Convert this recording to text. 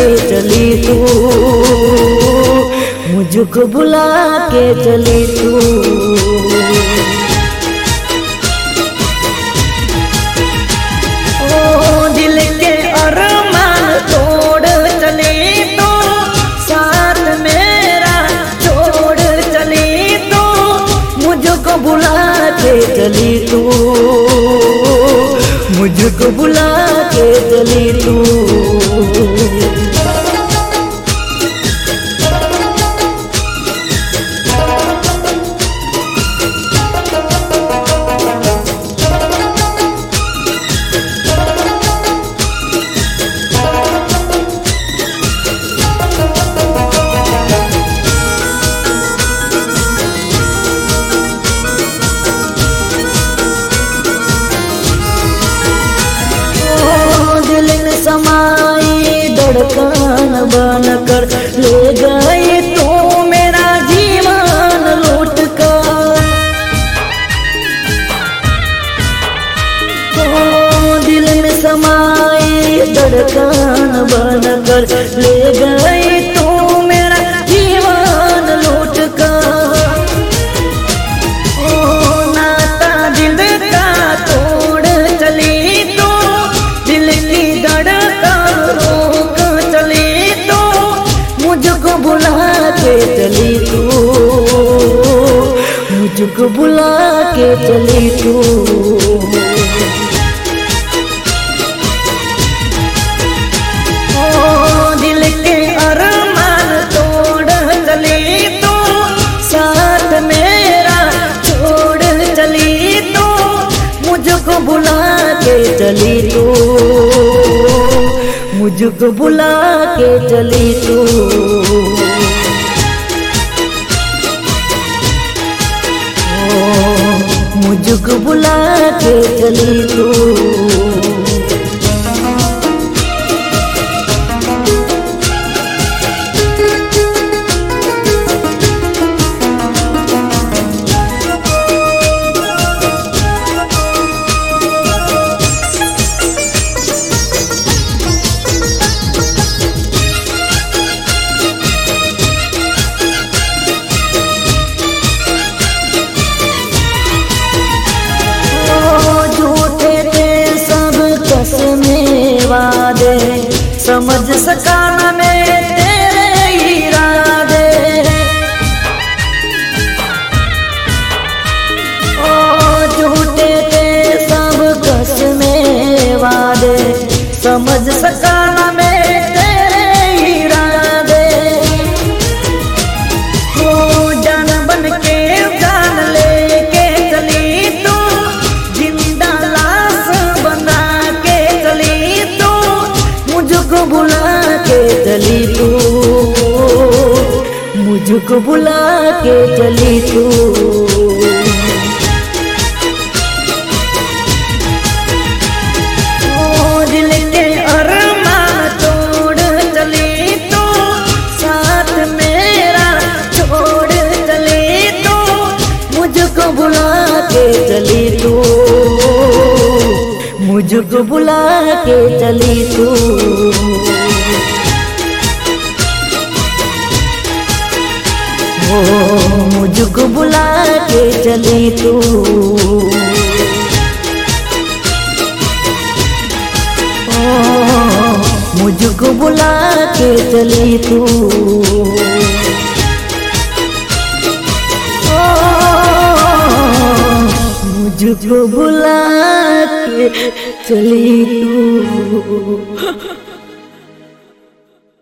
के चली तू, मुझको बुला के चली तू। ओ दिल के अरमान तोड़ चली तू, साथ मेरा छोड़ चली तू, मुझको बुला के चली तू, मुझको बुला के चली तू। समाई धड़कन बनकर ले गई तू मेरा जीवन लूट कर। ओ दिल में समाई धड़कन बनकर ले गई तू मेरा जीवन लूट कर। ओ नाता दिल का तोड़ चली तू, दिल की मुझको बुला के चली तू, मुझको बुला के चली तू। ओ दिल के अरमान तोड़ चली तू, साथ मेरा छोड़ चली तू, मुझको बुला के चली तू, मुझको बुला के चली तू। ओ मुझको बुला के चली तू। वादे समझ सका न मैं तेरे इरादे। ओ झूठे थे सब कसमें वादे, समझ सका न मैं तेरे इरादे। ओ जान बन के जान लेके चली तू, जिंदा लाश बना के चली तू, मुझको बुला के चली तू, मुझको बुला के चली तू। ओ दिल के अरमान तोड़ चली तू, साथ मेरा छोड़ चली तू, मुझको बुला के चली तू, मुझको बुला के चली तू। ओ मुझको बुला के चली तू। ओ मुझको बुला के चली तू। मुझको बुला के चली तू।